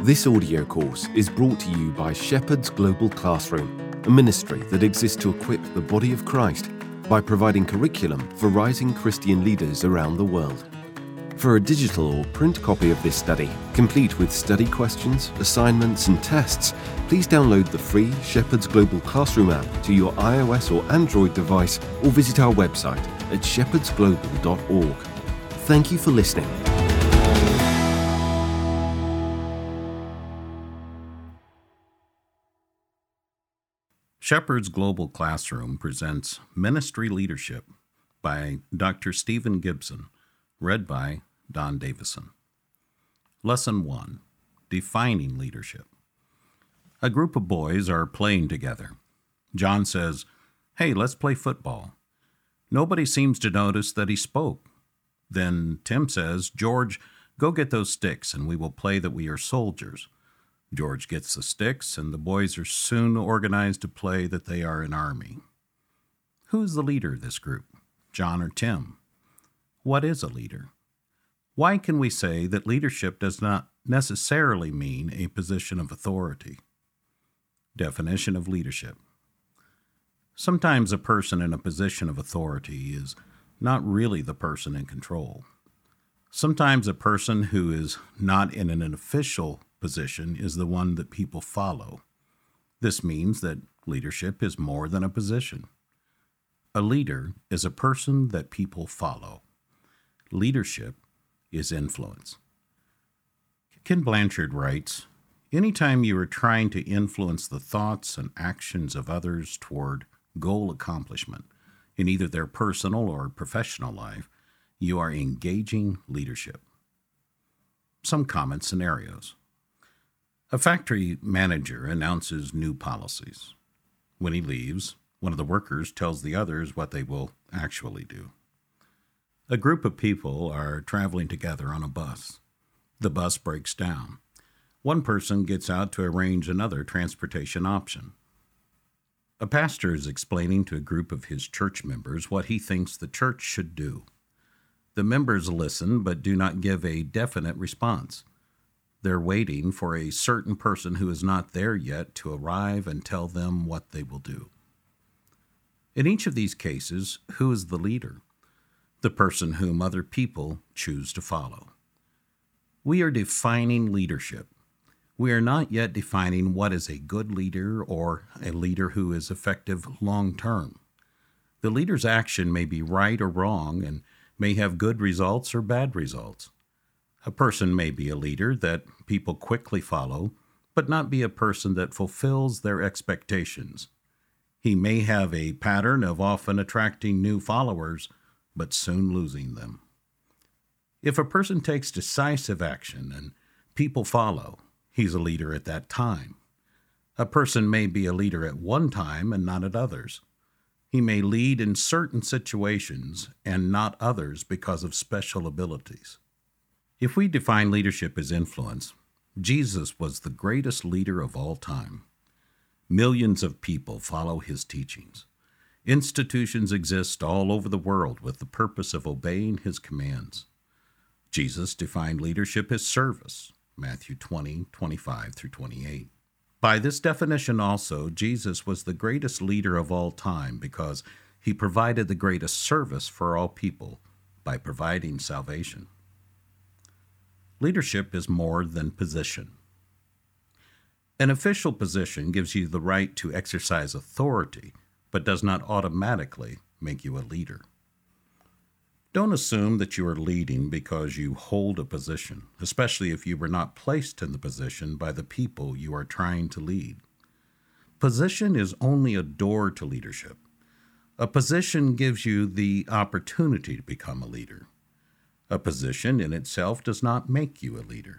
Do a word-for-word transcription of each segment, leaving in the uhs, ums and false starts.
This audio course is brought to you by Shepherd's Global Classroom, a ministry that exists to equip the body of Christ by providing curriculum for rising Christian leaders around the world. For a digital or print copy of this study, complete with study questions, assignments and tests, please download the free Shepherd's Global Classroom app to your iOS or Android device or visit our website at shepherds global dot org. Thank you for listening. Shepherd's Global Classroom presents Ministry Leadership by Doctor Stephen Gibson, read by Don Davison. Lesson one, Defining Leadership. A group of boys are playing together. John says, "Hey, let's play football." Nobody seems to notice that he spoke. Then Tim says, "George, go get those sticks and we will play that we are soldiers." George gets the sticks, and the boys are soon organized to play that they are an army. Who is the leader of this group, John or Tim? What is a leader? Why can we say that leadership does not necessarily mean a position of authority? Definition of leadership. Sometimes a person in a position of authority is not really the person in control. Sometimes a person who is not in an official position is the one that people follow. This means that leadership is more than a position. A leader is a person that people follow. Leadership is influence. Ken Blanchard writes, "Anytime you are trying to influence the thoughts and actions of others toward goal accomplishment in either their personal or professional life, you are engaging leadership." Some common scenarios. A factory manager announces new policies. When he leaves, one of the workers tells the others what they will actually do. A group of people are traveling together on a bus. The bus breaks down. One person gets out to arrange another transportation option. A pastor is explaining to a group of his church members what he thinks the church should do. The members listen but do not give a definite response. They're waiting for a certain person who is not there yet to arrive and tell them what they will do. In each of these cases, who is the leader? The person whom other people choose to follow. We are defining leadership. We are not yet defining what is a good leader or a leader who is effective long-term. The leader's action may be right or wrong and may have good results or bad results. A person may be a leader that people quickly follow, but not be a person that fulfills their expectations. He may have a pattern of often attracting new followers, but soon losing them. If a person takes decisive action and people follow, he's a leader at that time. A person may be a leader at one time and not at others. He may lead in certain situations and not others because of special abilities. If we define leadership as influence, Jesus was the greatest leader of all time. Millions of people follow his teachings. Institutions exist all over the world with the purpose of obeying his commands. Jesus defined leadership as service, Matthew twenty, twenty-five through twenty-eight. By this definition also, Jesus was the greatest leader of all time because he provided the greatest service for all people by providing salvation. Leadership is more than position. An official position gives you the right to exercise authority, but does not automatically make you a leader. Don't assume that you are leading because you hold a position, especially if you were not placed in the position by the people you are trying to lead. Position is only a door to leadership. A position gives you the opportunity to become a leader. A position in itself does not make you a leader.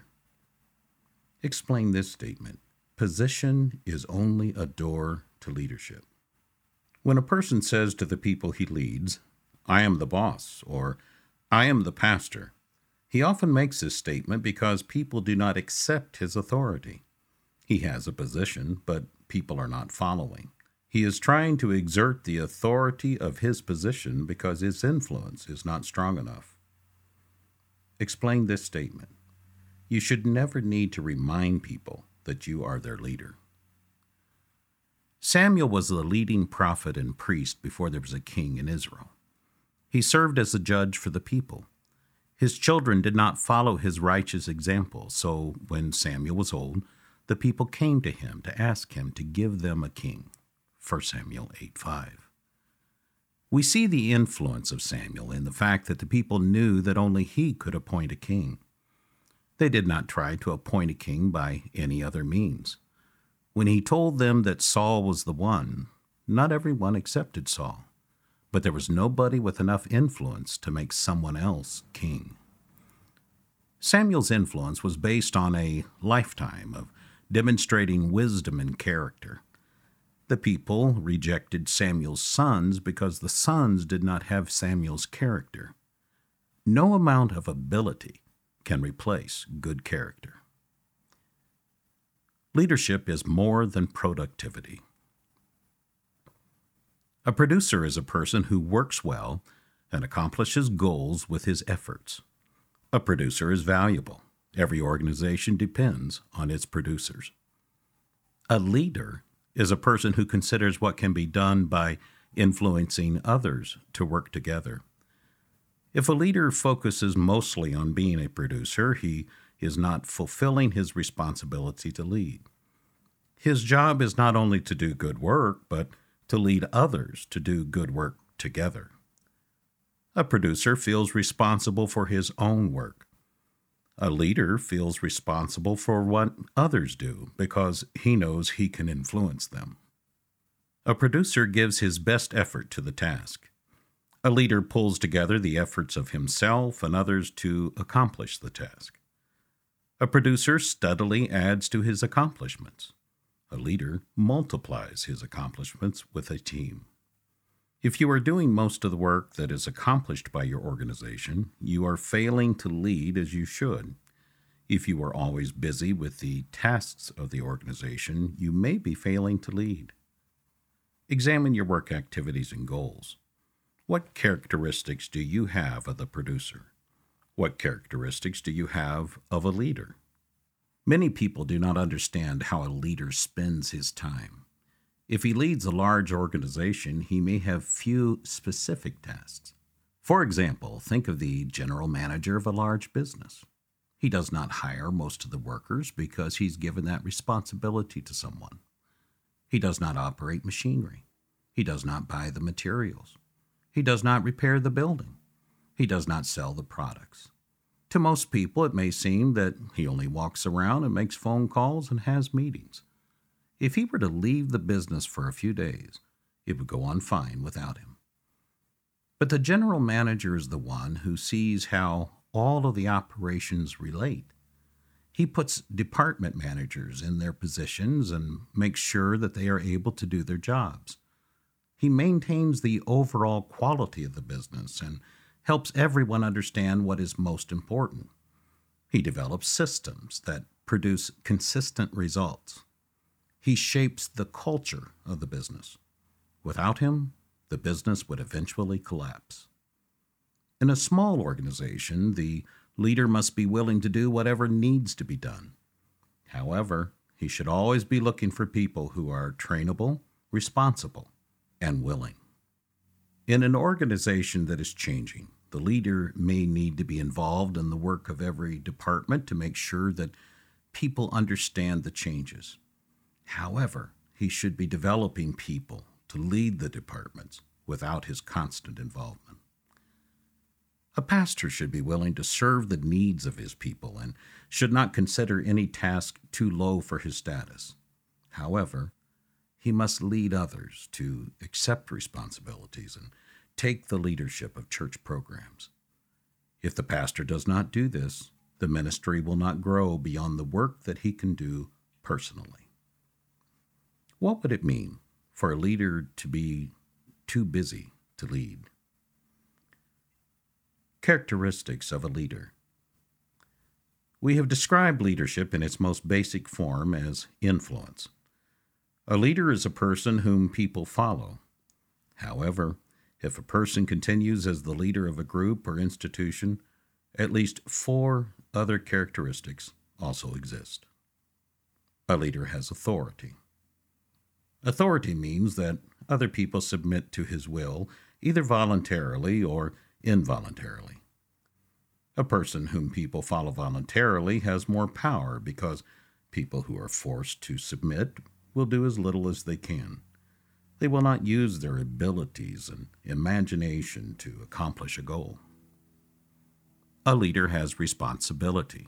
Explain this statement. Position is only a door to leadership. When a person says to the people he leads, "I am the boss," or "I am the pastor," he often makes this statement because people do not accept his authority. He has a position, but people are not following. He is trying to exert the authority of his position because his influence is not strong enough. Explain this statement. You should never need to remind people that you are their leader. Samuel was the leading prophet and priest before there was a king in Israel. He served as a judge for the people. His children did not follow his righteous example, so when Samuel was old, the people came to him to ask him to give them a king. First Samuel eight five. We see the influence of Samuel in the fact that the people knew that only he could appoint a king. They did not try to appoint a king by any other means. When he told them that Saul was the one, not everyone accepted Saul, but there was nobody with enough influence to make someone else king. Samuel's influence was based on a lifetime of demonstrating wisdom and character. The people rejected Samuel's sons because the sons did not have Samuel's character. No amount of ability can replace good character. Leadership is more than productivity. A producer is a person who works well and accomplishes goals with his efforts. A producer is valuable. Every organization depends on its producers. A leader is a person who considers what can be done by influencing others to work together. If a leader focuses mostly on being a producer, he is not fulfilling his responsibility to lead. His job is not only to do good work, but to lead others to do good work together. A producer feels responsible for his own work. A leader feels responsible for what others do because he knows he can influence them. A producer gives his best effort to the task. A leader pulls together the efforts of himself and others to accomplish the task. A producer steadily adds to his accomplishments. A leader multiplies his accomplishments with a team. If you are doing most of the work that is accomplished by your organization, you are failing to lead as you should. If you are always busy with the tasks of the organization, you may be failing to lead. Examine your work activities and goals. What characteristics do you have of the producer? What characteristics do you have of a leader? Many people do not understand how a leader spends his time. If he leads a large organization, he may have few specific tasks. For example, think of the general manager of a large business. He does not hire most of the workers because he's given that responsibility to someone. He does not operate machinery. He does not buy the materials. He does not repair the building. He does not sell the products. To most people, it may seem that he only walks around and makes phone calls and has meetings. If he were to leave the business for a few days, it would go on fine without him. But the general manager is the one who sees how all of the operations relate. He puts department managers in their positions and makes sure that they are able to do their jobs. He maintains the overall quality of the business and helps everyone understand what is most important. He develops systems that produce consistent results. He shapes the culture of the business. Without him, the business would eventually collapse. In a small organization, the leader must be willing to do whatever needs to be done. However, he should always be looking for people who are trainable, responsible, and willing. In an organization that is changing, the leader may need to be involved in the work of every department to make sure that people understand the changes. However, he should be developing people to lead the departments without his constant involvement. A pastor should be willing to serve the needs of his people and should not consider any task too low for his status. However, he must lead others to accept responsibilities and take the leadership of church programs. If the pastor does not do this, the ministry will not grow beyond the work that he can do personally. What would it mean for a leader to be too busy to lead? Characteristics of a leader. We have described leadership in its most basic form as influence. A leader is a person whom people follow. However, if a person continues as the leader of a group or institution, at least four other characteristics also exist. A leader has authority. Authority means that other people submit to his will, either voluntarily or involuntarily. A person whom people follow voluntarily has more power because people who are forced to submit will do as little as they can. They will not use their abilities and imagination to accomplish a goal. A leader has responsibility.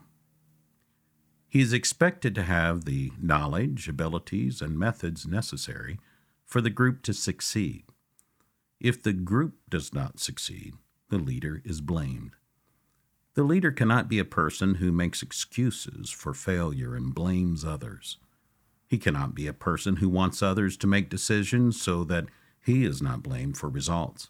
He is expected to have the knowledge, abilities, and methods necessary for the group to succeed. If the group does not succeed, the leader is blamed. The leader cannot be a person who makes excuses for failure and blames others. He cannot be a person who wants others to make decisions so that he is not blamed for results.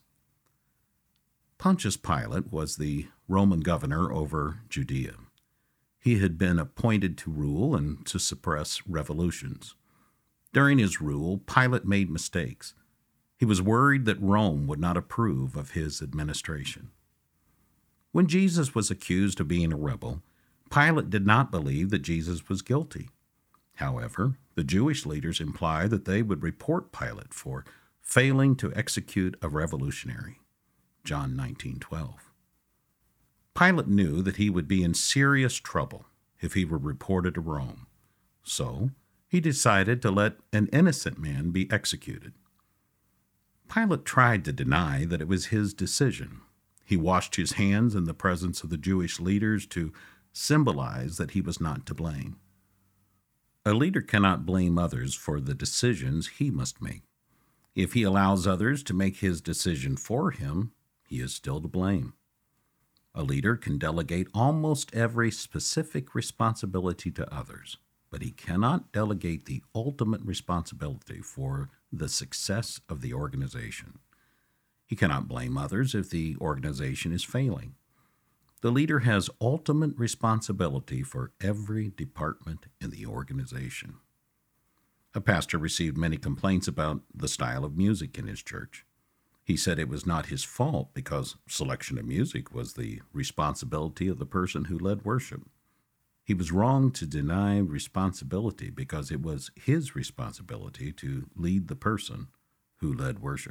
Pontius Pilate was the Roman governor over Judea. He had been appointed to rule and to suppress revolutions. During his rule, Pilate made mistakes. He was worried that Rome would not approve of his administration. When Jesus was accused of being a rebel, Pilate did not believe that Jesus was guilty. However, the Jewish leaders implied that they would report Pilate for failing to execute a revolutionary. John nineteen twelve. Pilate knew that he would be in serious trouble if he were reported to Rome, so he decided to let an innocent man be executed. Pilate tried to deny that it was his decision. He washed his hands in the presence of the Jewish leaders to symbolize that he was not to blame. A leader cannot blame others for the decisions he must make. If he allows others to make his decision for him, he is still to blame. A leader can delegate almost every specific responsibility to others, but he cannot delegate the ultimate responsibility for the success of the organization. He cannot blame others if the organization is failing. The leader has ultimate responsibility for every department in the organization. A pastor received many complaints about the style of music in his church. He said it was not his fault because selection of music was the responsibility of the person who led worship. He was wrong to deny responsibility because it was his responsibility to lead the person who led worship.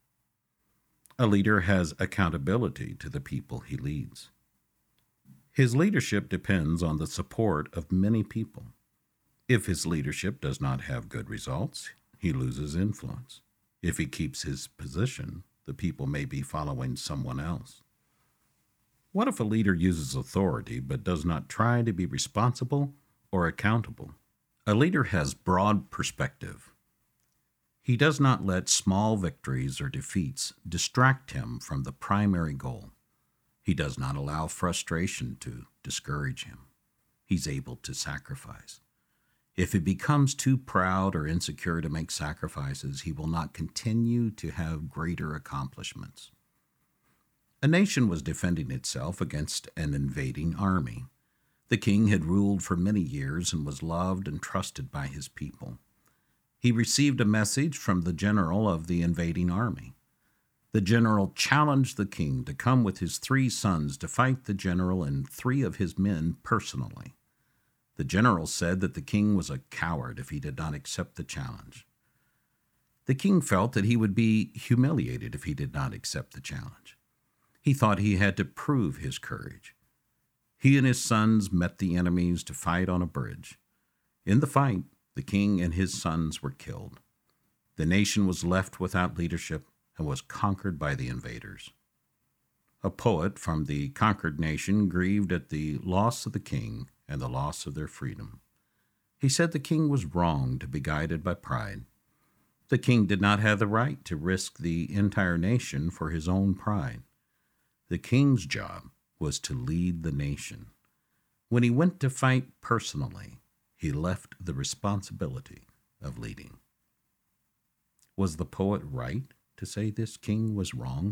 A leader has accountability to the people he leads. His leadership depends on the support of many people. If his leadership does not have good results, he loses influence. If he keeps his position, the people may be following someone else. What if a leader uses authority but does not try to be responsible or accountable? A leader has broad perspective. He does not let small victories or defeats distract him from the primary goal. He does not allow frustration to discourage him. He's able to sacrifice. If he becomes too proud or insecure to make sacrifices, he will not continue to have greater accomplishments. A nation was defending itself against an invading army. The king had ruled for many years and was loved and trusted by his people. He received a message from the general of the invading army. The general challenged the king to come with his three sons to fight the general and three of his men personally. The general said that the king was a coward if he did not accept the challenge. The king felt that he would be humiliated if he did not accept the challenge. He thought he had to prove his courage. He and his sons met the enemies to fight on a bridge. In the fight, the king and his sons were killed. The nation was left without leadership and was conquered by the invaders. A poet from the conquered nation grieved at the loss of the king and the loss of their freedom. He said the king was wrong to be guided by pride. The king did not have the right to risk the entire nation for his own pride. The king's job was to lead the nation. When he went to fight personally, he left the responsibility of leading. Was the poet right to say this king was wrong?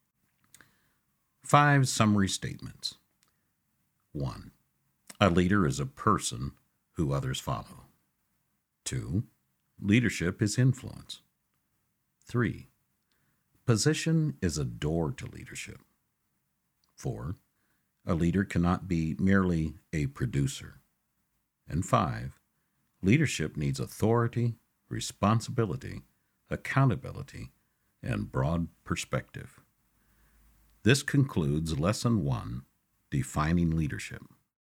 Five summary statements. One, a leader is a person who others follow. Two, leadership is influence. Three, position is a door to leadership. Four, A leader cannot be merely a producer. And five, leadership needs authority, responsibility, accountability, and broad perspective. This concludes Lesson one, Defining Leadership.